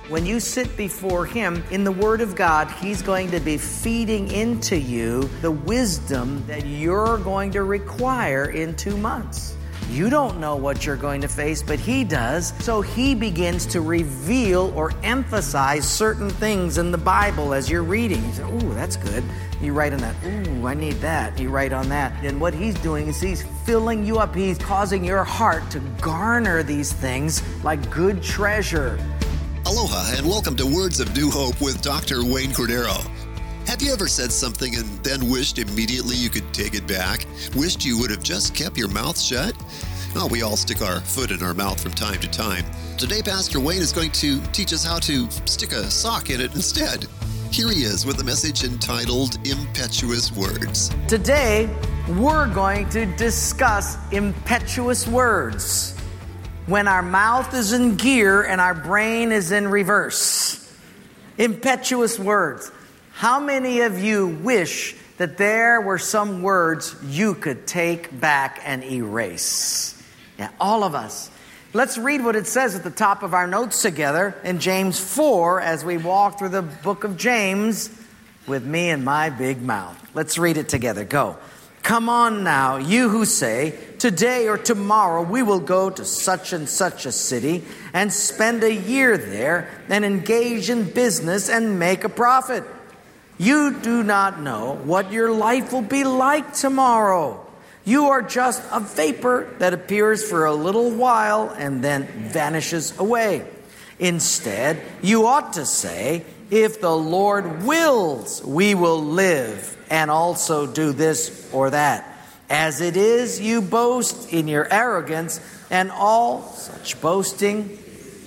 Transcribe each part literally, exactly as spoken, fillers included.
When you sit before Him in the Word of God, He's going to be feeding into you the wisdom that you're going to require in two months. You don't know what you're going to face, but He does. So He begins to reveal or emphasize certain things in the Bible as you're reading. You say, ooh, that's good. You write on that. Ooh, I need that. You write on that. And what He's doing is He's filling you up. He's causing your heart to garner these things like good treasure. Aloha and welcome to Words of New Hope with Doctor Wayne Cordero. Have you ever said something and then wished immediately you could take it back? Wished you would have just kept your mouth shut? Well, we all stick our foot in our mouth from time to time. Today, Pastor Wayne is going to teach us how to stick a sock in it instead. Here he is with a message entitled Impetuous Words. Today, we're going to discuss impetuous words. When our mouth is in gear and our brain is in reverse. Impetuous words. How many of you wish that there were some words you could take back and erase? Yeah, all of us. Let's read what it says at the top of our notes together in James four as we walk through the book of James with me and my big mouth. Let's read it together. Go. Come on now, you who say, today or tomorrow we will go to such and such a city and spend a year there and engage in business and make a profit. You do not know what your life will be like tomorrow. You are just a vapor that appears for a little while and then vanishes away. Instead, you ought to say, if the Lord wills, we will live and also do this or that. As it is, you boast in your arrogance, and all such boasting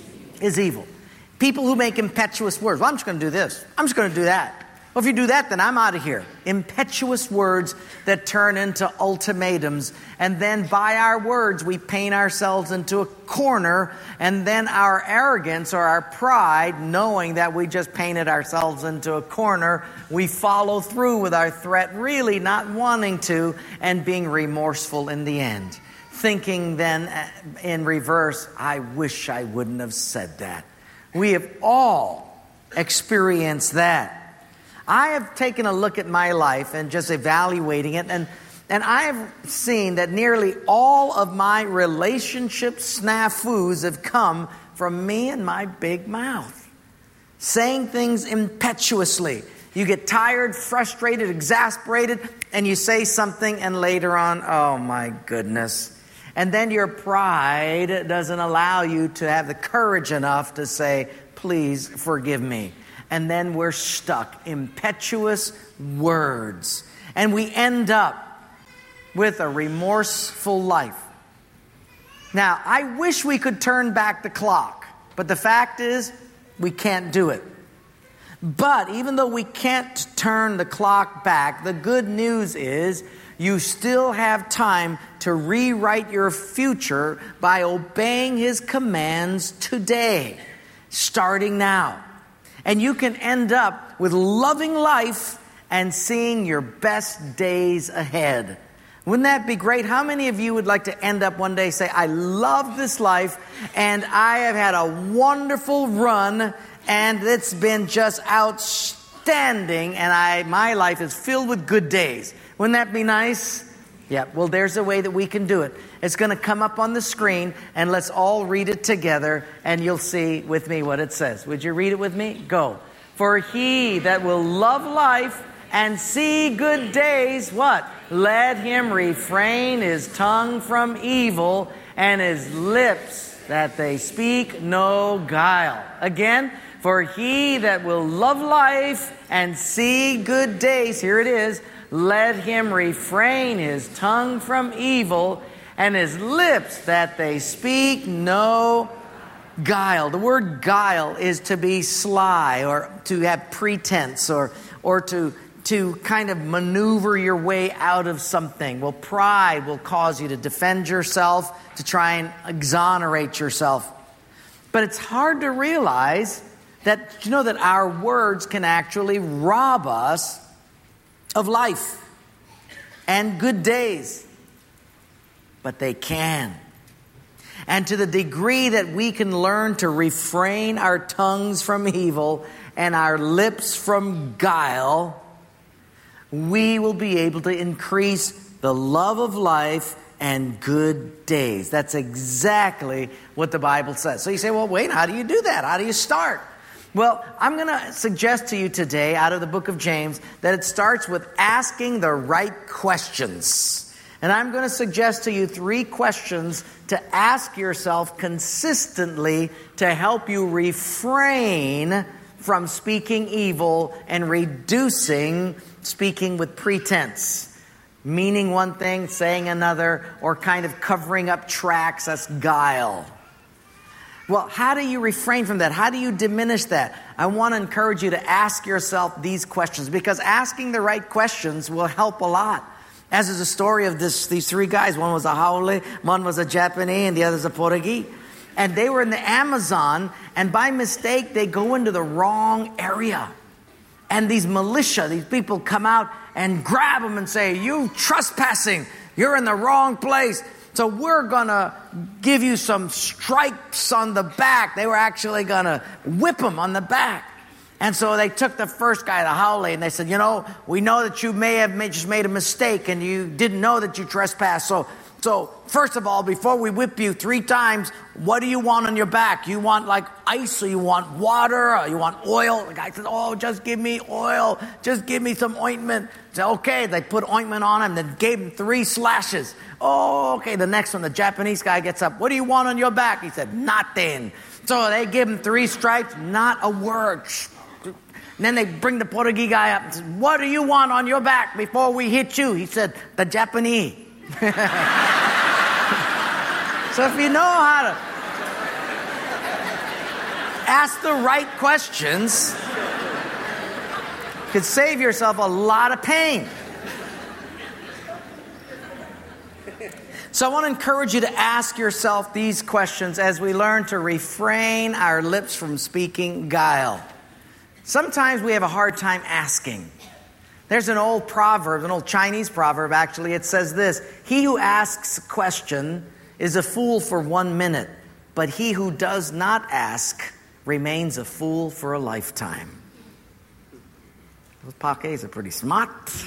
is evil. People who make impetuous words. Well, I'm just going to do this. I'm just going to do that. Well, if you do that, then I'm out of here. Impetuous words that turn into ultimatums. And then by our words, we paint ourselves into a corner. And then our arrogance or our pride, knowing that we just painted ourselves into a corner, we follow through with our threat, really not wanting to, and being remorseful in the end. Thinking then in reverse, I wish I wouldn't have said that. We have all experienced that. I have taken a look at my life and just evaluating it, and, and I have seen that nearly all of my relationship snafus have come from me and my big mouth. Saying things impetuously. You get tired, frustrated, exasperated, and you say something, and later on, oh my goodness. And then your pride doesn't allow you to have the courage enough to say, please forgive me. And then we're stuck. Impetuous words. And we end up with a remorseful life. Now, I wish we could turn back the clock. But the fact is, we can't do it. But even though we can't turn the clock back, the good news is you still have time to rewrite your future by obeying His commands today, starting now. And you can end up with loving life and seeing your best days ahead. Wouldn't that be great? How many of you would like to end up one day say, I love this life and I have had a wonderful run and it's been just outstanding and I my life is filled with good days. Wouldn't that be nice? Yeah, well, there's a way that we can do it. It's going to come up on the screen, and let's all read it together, and you'll see with me what it says. Would you read it with me? Go. For he that will love life and see good days, what? Let him refrain his tongue from evil and his lips that they speak no guile. Again, for he that will love life and see good days, here it is, let him refrain his tongue from evil and his lips that they speak no guile. The word guile is to be sly or to have pretense or or to to kind of maneuver your way out of something. Well, pride will cause you to defend yourself, to try and exonerate yourself. But it's hard to realize that, you know, that our words can actually rob us of life and good days. But they can. And to the degree that we can learn to refrain our tongues from evil and our lips from guile, we will be able to increase the love of life and good days. That's exactly what the Bible says. So you say, well, wait, how do you do that? How do you start? Well, I'm going to suggest to you today out of the book of James that it starts with asking the right questions. And I'm going to suggest to you three questions to ask yourself consistently to help you refrain from speaking evil and reducing speaking with pretense. Meaning one thing, saying another, or kind of covering up tracks. That's guile. Well, how do you refrain from that? How do you diminish that? I want to encourage you to ask yourself these questions, because asking the right questions will help a lot. As is the story of this, these three guys. One was a Haole, one was a Japanese, and the other's a Portuguese. And they were in the Amazon, and by mistake, they go into the wrong area. And these militia, these people come out and grab them and say, "You trespassing, you're in the wrong place. So we're going to give you some stripes on the back." They were actually going to whip them on the back. And so they took the first guy, the Haole, and they said, "You know, we know that you may have made, just made a mistake and you didn't know that you trespassed. So, so first of all, before we whip you three times, what do you want on your back? You want like ice, or you want water, or you want oil?" The guy said, "Oh, just give me oil. Just give me some ointment." Said, "Okay." They put ointment on him, then gave him three slashes. "Oh, okay." The next one, the Japanese guy gets up. "What do you want on your back?" He said, "Nothing." So they give him three stripes, not a word. And then they bring the Portuguese guy up and said, "What do you want on your back before we hit you?" He said, "The Japanese." So if you know how to ask the right questions, you could save yourself a lot of pain. So I want to encourage you to ask yourself these questions as we learn to refrain our lips from speaking guile. Sometimes we have a hard time asking. There's an old proverb, an old Chinese proverb actually. It says this: "He who asks a question is a fool for one minute, but he who does not ask remains a fool for a lifetime." Those Pakés are pretty smart.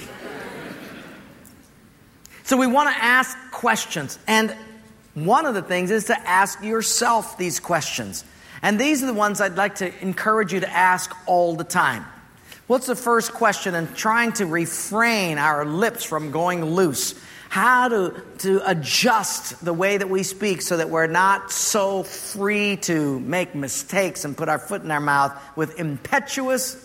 So we want to ask questions. And one of the things is to ask yourself these questions. And these are the ones I'd like to encourage you to ask all the time. What's the first question? And trying to refrain our lips from going loose. How to, to adjust the way that we speak so that we're not so free to make mistakes and put our foot in our mouth with impetuous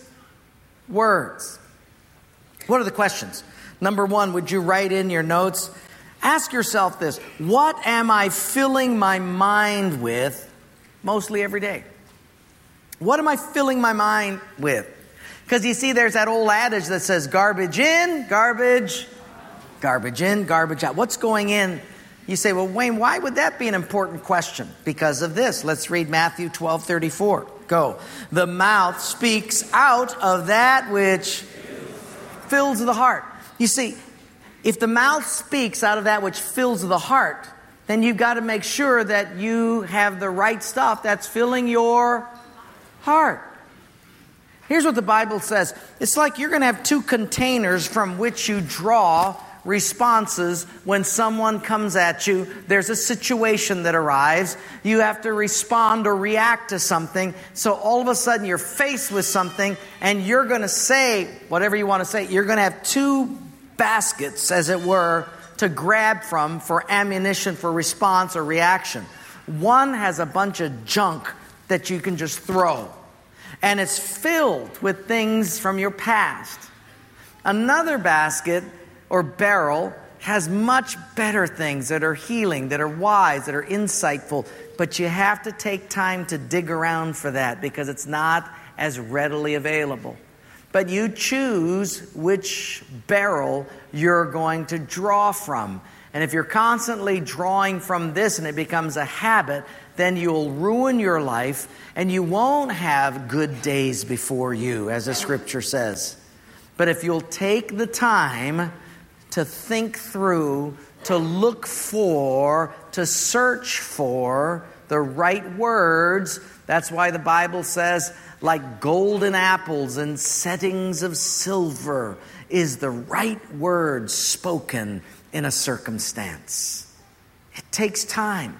words. What are the questions? Number one, would you write in your notes? Ask yourself this: what am I filling my mind with mostly every day? What am I filling my mind with? Because you see, there's that old adage that says garbage in, garbage, garbage in, garbage out. What's going in? You say, "Well, Wayne, why would that be an important question?" Because of this. Let's read Matthew twelve thirty-four. Go. "The mouth speaks out of that which fills the heart." You see, if the mouth speaks out of that which fills the heart, then you've got to make sure that you have the right stuff that's filling your heart. Here's what the Bible says. It's like you're going to have two containers from which you draw responses when someone comes at you. There's a situation that arrives. You have to respond or react to something. So all of a sudden you're faced with something and you're going to say whatever you want to say. You're going to have two baskets, as it were, to grab from for ammunition for response or reaction. One has a bunch of junk that you can just throw, and it's filled with things from your past. Another basket or barrel has much better things that are healing, that are wise, that are insightful, but you have to take time to dig around for that because it's not as readily available. But you choose which barrel you're going to draw from. And if you're constantly drawing from this and it becomes a habit, then you'll ruin your life and you won't have good days before you, as the scripture says. But if you'll take the time to think through, to look for to search for the right words. That's why the Bible says, like golden apples and settings of silver is the right word spoken in a circumstance. It takes time.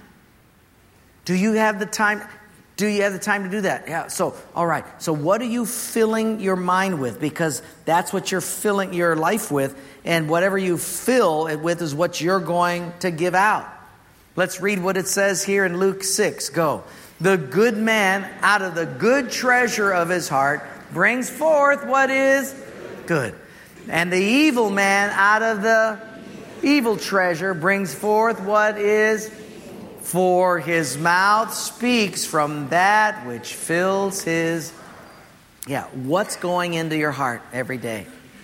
Do you have the time? Do you have the time to do that? Yeah. So, all right. So what are you filling your mind with? Because that's what you're filling your life with. And whatever you fill it with is what you're going to give out. Let's read what it says here in Luke six. Go. The good man out of the good treasure of his heart brings forth what is good. And the evil man out of the evil treasure brings forth what is, for his mouth speaks from that which fills his, yeah, what's going into your heart every day.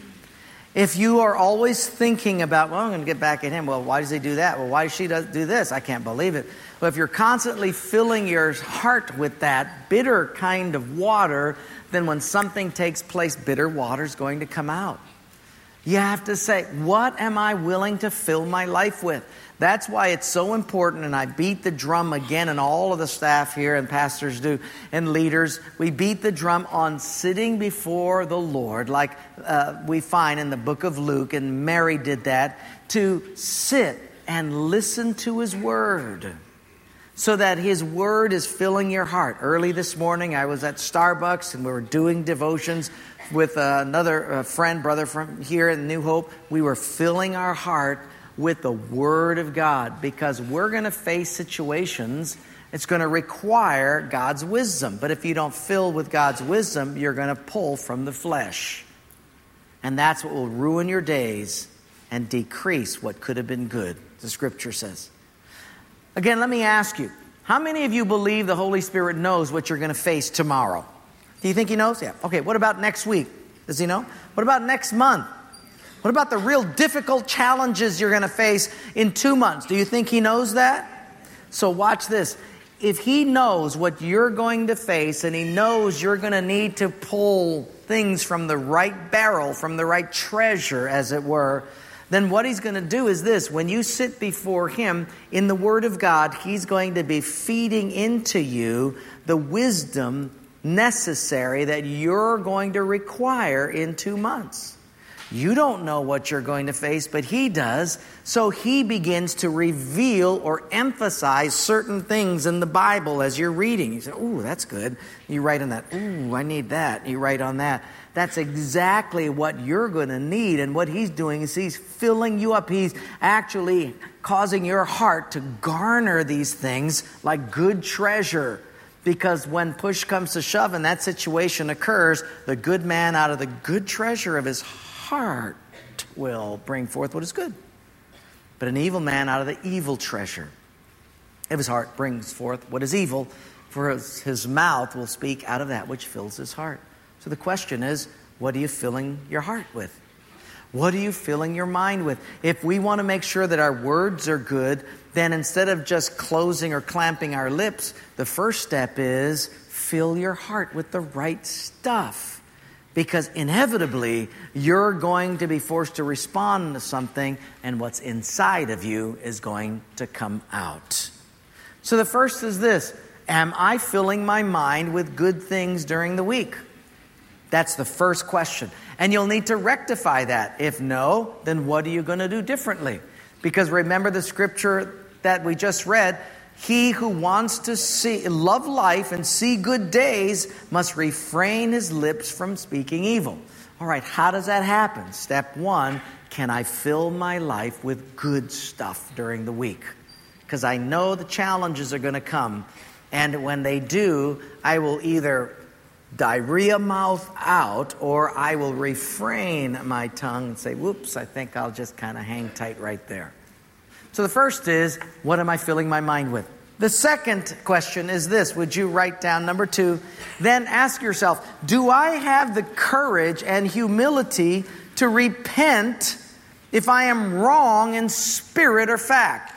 If you are always thinking about, well, I'm going to get back at him. Well, why does he do that? Well, why does she do this? I can't believe it. Well, if you're constantly filling your heart with that bitter kind of water, then when something takes place, bitter water is going to come out. You have to say, what am I willing to fill my life with? That's why it's so important, and I beat the drum again, and all of the staff here and pastors do, and leaders. We beat the drum on sitting before the Lord, like uh, we find in the book of Luke, and Mary did that, to sit and listen to His Word, so that His Word is filling your heart. Early this morning, I was at Starbucks, and we were doing devotions with uh, another uh, friend, brother from here in New Hope. We were filling our heart with the Word of God, because we're going to face situations. It's going to require God's wisdom. But if you don't fill with God's wisdom, you're going to pull from the flesh. And that's what will ruin your days and decrease what could have been good, the Scripture says. Again, let me ask you, how many of you believe the Holy Spirit knows what you're going to face tomorrow? Do you think He knows? Yeah. Okay, what about next week? Does He know? What about next month? What about the real difficult challenges you're going to face in two months? Do you think He knows that? So watch this. If He knows what you're going to face, and He knows you're going to need to pull things from the right barrel, from the right treasure, as it were, then what He's going to do is this. When you sit before Him in the Word of God, He's going to be feeding into you the wisdom necessary that you're going to require in two months. You don't know what you're going to face, but He does. So He begins to reveal or emphasize certain things in the Bible as you're reading. You say, ooh, that's good. You write on that. Ooh, I need that. You write on that. That's exactly what you're going to need. And what He's doing is He's filling you up. He's actually causing your heart to garner these things like good treasure. Because when push comes to shove and that situation occurs, the good man out of the good treasure of his heart will bring forth what is good. But an evil man out of the evil treasure of his heart brings forth what is evil, for his, his mouth will speak out of that which fills his heart. So the question is, what are you filling your heart with? What are you filling your mind with? If we want to make sure that our words are good, then instead of just closing or clamping our lips, the first step is fill your heart with the right stuff. Because inevitably, you're going to be forced to respond to something, and what's inside of you is going to come out. So the first is this. Am I filling my mind with good things during the week? That's the first question. And you'll need to rectify that. If no, then what are you going to do differently? Because remember the scripture that we just read, he who wants to see, love life and see good days must refrain his lips from speaking evil. All right, how does that happen? Step one, can I fill my life with good stuff during the week? Because I know the challenges are going to come. And when they do, I will either diarrhea mouth out, or I will refrain my tongue and say, whoops, I think I'll just kind of hang tight right there. So the first is, what am I filling my mind with? The second question is this. Would you write down number two? Then ask yourself, do I have the courage and humility to repent if I am wrong in spirit or fact?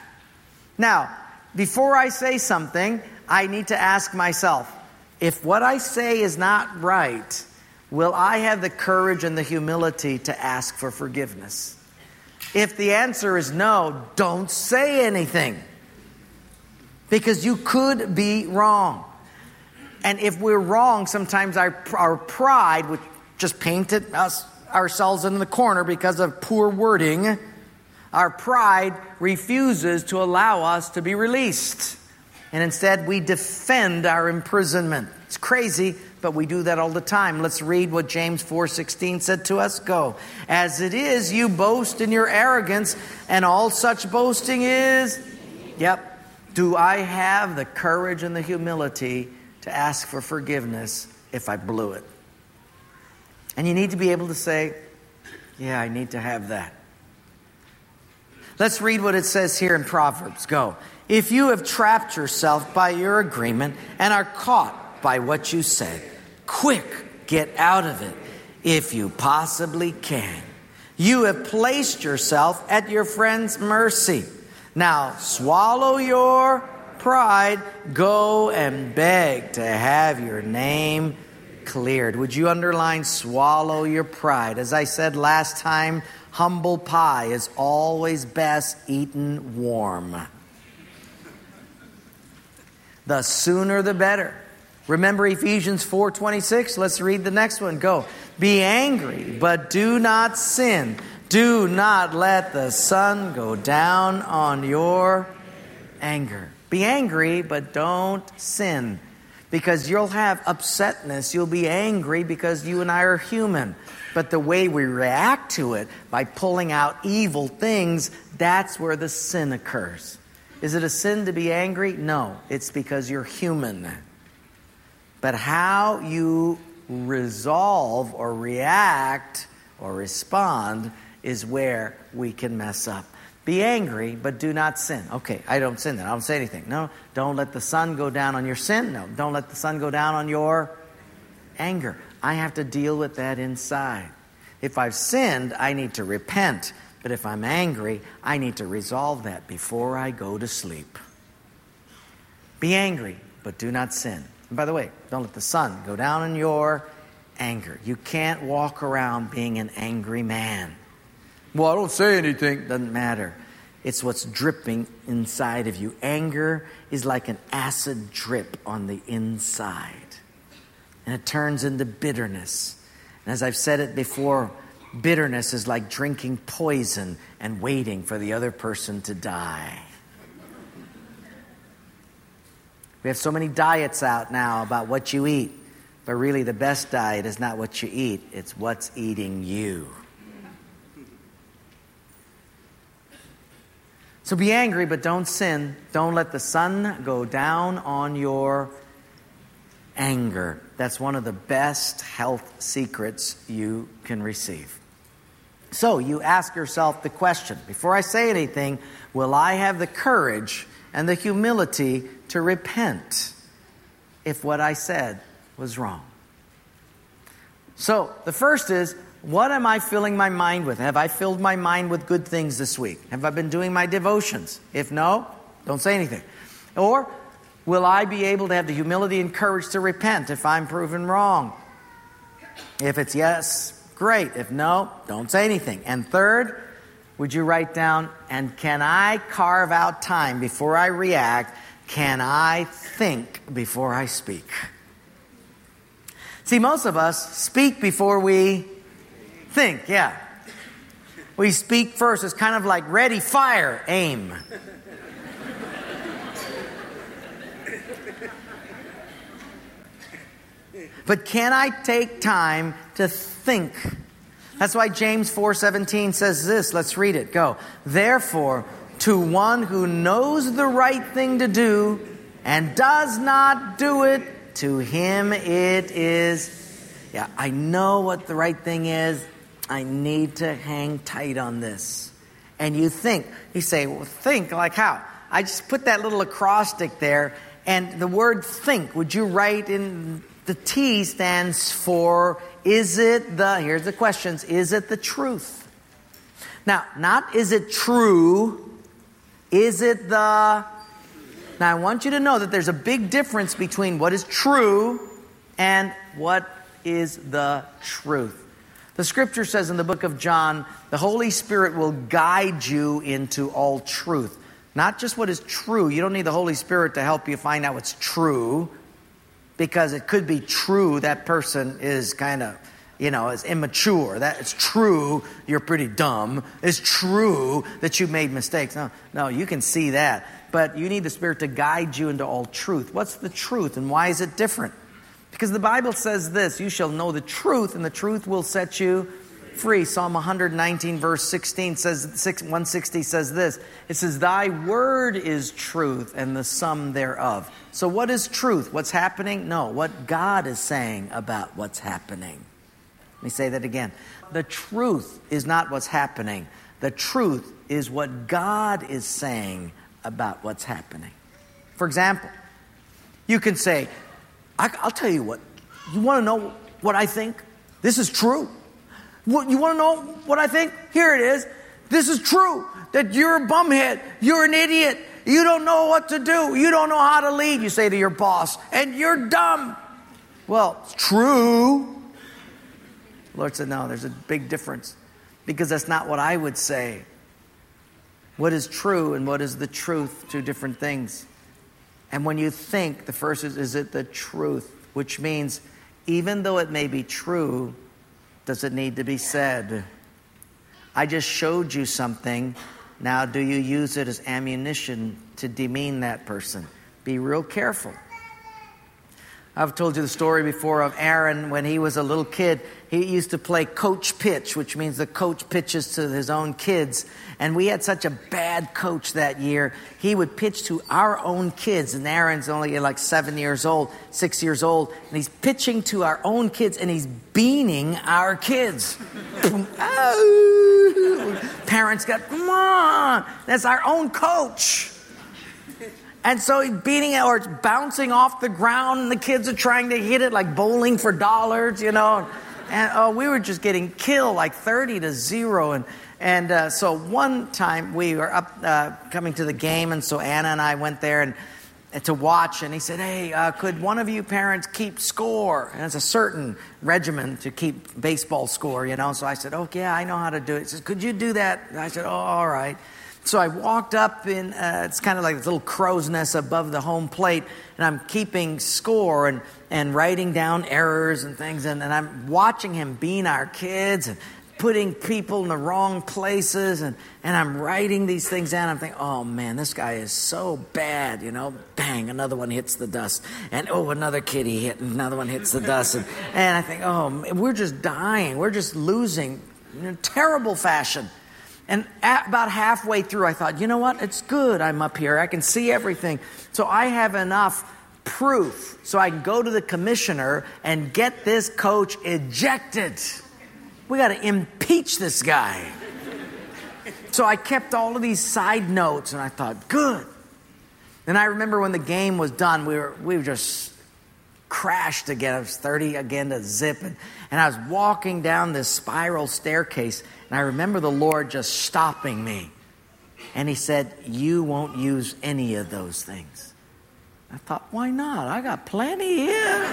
Now, before I say something, I need to ask myself, if what I say is not right, will I have the courage and the humility to ask for forgiveness? If the answer is no, don't say anything. because you could be wrong. And if we're wrong, sometimes our, our pride, which just painted us ourselves in the corner because of poor wording, our pride refuses to allow us to be released. And instead, we defend our imprisonment. It's crazy, but we do that all the time. Let's read what James four sixteen said to us. Go. As it is, you boast in your arrogance, and all such boasting is... Yep. Do I have the courage and the humility to ask for forgiveness if I blew it? And you need to be able to say, yeah, I need to have that. Let's read what it says here in Proverbs. Go. If you have trapped yourself by your agreement and are caught by what you said, quick, get out of it if you possibly can. You have placed yourself at your friend's mercy. Now swallow your pride. Go and beg to have your name cleared. Would you underline swallow your pride? As I said last time, humble pie is always best eaten warm. The sooner the better. Remember Ephesians four twenty-six? Let's read the next one. Go. Be angry, but do not sin. Do not let the sun go down on your anger. Be angry, but don't sin. Because you'll have upsetness. You'll be angry because you and I are human. But the way we react to it, by pulling out evil things, that's where the sin occurs. Is it a sin to be angry? No, it's because you're human. But how you resolve or react or respond is where we can mess up. Be angry, but do not sin. Okay, I don't sin then. I don't say anything. No, don't let the sun go down on your sin. No, don't let the sun go down on your anger. I have to deal with that inside. If I've sinned, I need to repent. But if I'm angry, I need to resolve that before I go to sleep. Be angry, but do not sin. And by the way, don't let the sun go down on your anger. You can't walk around being an angry man. Well, I don't say anything. Doesn't matter. It's what's dripping inside of you. Anger is like an acid drip on the inside. And it turns into bitterness. And as I've said it before, bitterness is like drinking poison and waiting for the other person to die. We have so many diets out now about what you eat. But really the best diet is not what you eat. It's what's eating you. So be angry, but don't sin. Don't let the sun go down on your anger. That's one of the best health secrets you can receive. So you ask yourself the question, before I say anything, will I have the courage and the humility to repent if what I said was wrong? So the first is, what am I filling my mind with? Have I filled my mind with good things this week? Have I been doing my devotions? If no, don't say anything. Or will I be able to have the humility and courage to repent if I'm proven wrong? If it's yes, great. If no, don't say anything. And third, would you write down, and can I carve out time before I react? Can I think before I speak? See, most of us speak before we think, yeah. We speak first. It's kind of like ready, fire, aim. But can I take time to think? That's why James four seventeen says this. Let's read it. Go. Therefore, to one who knows the right thing to do and does not do it, to him it is, yeah, I know what the right thing is. I need to hang tight on this. And you think, you say, well, think like how? I just put that little acrostic there, and the word think, would you write in, the T stands for, is it the, here's the questions, is it the truth? Now, not is it true, is it the, now I want you to know that there's a big difference between what is true and what is the truth. The scripture says in the book of John, the Holy Spirit will guide you into all truth. Not just what is true. You don't need the Holy Spirit to help you find out what's true, because it could be true that person is kind of, you know, is immature. That it's true you're pretty dumb. It's true that you made mistakes. No, no, you can see that. But you need the Spirit to guide you into all truth. What's the truth and why is it different? Because the Bible says this, you shall know the truth and the truth will set you free. Psalm one nineteen verse sixteen says, one sixty says this. It says, thy word is truth and the sum thereof. So what is truth? What's happening? No, what God is saying about what's happening. Let me say that again. The truth is not what's happening. The truth is what God is saying about what's happening. For example, you can say, I, I'll tell you what, you want to know what I think? This is true. What, you want to know what I think? Here it is. This is true, that you're a bumhead. You're an idiot. You don't know what to do. You don't know how to lead, you say to your boss, and you're dumb. Well, it's true. The Lord said, no, there's a big difference, because that's not what I would say. What is true and what is the truth? Two different things. And when you think, the first is, is it the truth? Which means, even though it may be true, does it need to be said? I just showed you something. Now, do you use it as ammunition to demean that person? Be real careful. I've told you the story before of Aaron when he was a little kid. He used to play coach pitch, which means the coach pitches to his own kids. And we had such a bad coach that year. He would pitch to our own kids. And Aaron's only like seven years old, six years old. And he's pitching to our own kids and he's beaning our kids. Parents got, come on. That's our own coach. And so he's beating it, or it's bouncing off the ground, and the kids are trying to hit it like bowling for dollars, you know. And oh, we were just getting killed like thirty to zero. And and uh, so one time we were up uh, coming to the game, and so Anna and I went there and, and to watch. And he said, hey, uh, could one of you parents keep score? And it's a certain regimen to keep baseball score, you know. So I said, oh, yeah, I know how to do it. He says, could you do that? And I said, oh, all right. So I walked up in, uh, it's kind of like this little crow's nest above the home plate, and I'm keeping score and, and writing down errors and things, and, and I'm watching him bean our kids and putting people in the wrong places, and, and I'm writing these things down. I'm thinking, oh man, this guy is so bad, you know. Bang, another one hits the dust. And oh, another kid he hit, and another one hits the dust. And, and I think, oh, we're just dying. We're just losing in a terrible fashion. And at about halfway through, I thought, you know what? It's good I'm up here. I can see everything. So I have enough proof so I can go to the commissioner and get this coach ejected. We got to impeach this guy. So I kept all of these side notes, and I thought, good. And I remember when the game was done, we were we were just crashed again. It was thirty again to zip. And, and I was walking down this spiral staircase, and I remember the Lord just stopping me. And he said, you won't use any of those things. I thought, why not? I got plenty here.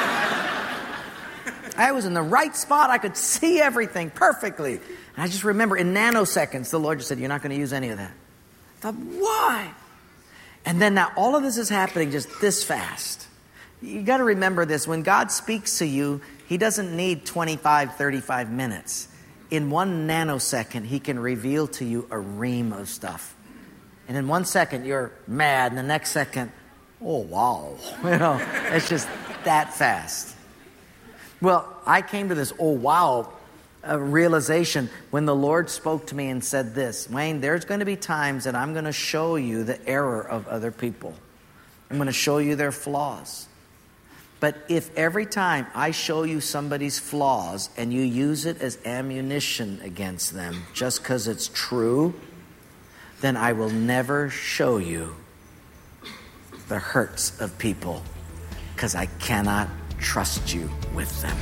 I was in the right spot. I could see everything perfectly. And I just remember in nanoseconds, the Lord just said, you're not going to use any of that. I thought, why? And then now all of this is happening just this fast. You got to remember this. When God speaks to you, he doesn't need twenty-five, thirty-five minutes. In one nanosecond, he can reveal to you a ream of stuff. And in one second, you're mad. And the next second, oh, wow. You know, it's just that fast. Well, I came to this, oh, wow, uh, realization when the Lord spoke to me and said this, Wayne, there's going to be times that I'm going to show you the error of other people. I'm going to show you their flaws. But if every time I show you somebody's flaws and you use it as ammunition against them just because it's true, then I will never show you the hurts of people because I cannot trust you with them.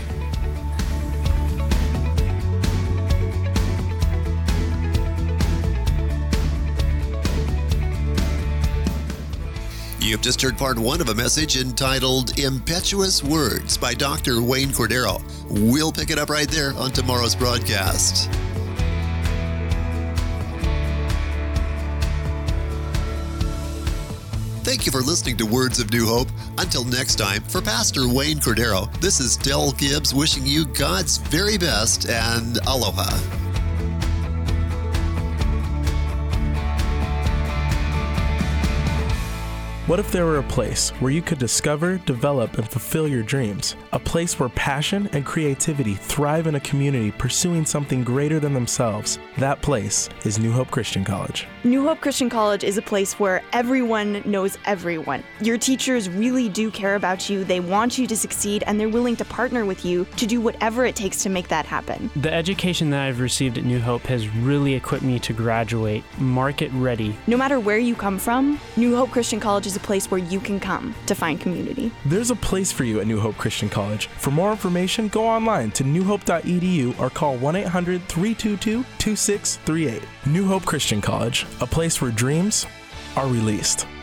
You've just heard part one of a message entitled Impetuous Words by Doctor Wayne Cordeiro. We'll pick it up right there on tomorrow's broadcast. you for listening to Words of New Hope. Until next time, for Pastor Wayne Cordero, this is Del Gibbs wishing you God's very best and aloha. What if there were a place where you could discover, develop, and fulfill your dreams? A place where passion and creativity thrive in a community pursuing something greater than themselves. That place is New Hope Christian College. New Hope Christian College is a place where everyone knows everyone. Your teachers really do care about you, they want you to succeed, and they're willing to partner with you to do whatever it takes to make that happen. The education that I've received at New Hope has really equipped me to graduate market ready. No matter where you come from, New Hope Christian College is a place where you can come to find community. There's a place for you at New Hope Christian College. For more information, go online to new hope dot e d u or call one eight hundred, three two two, two six three eight. New Hope Christian College, a place where dreams are released.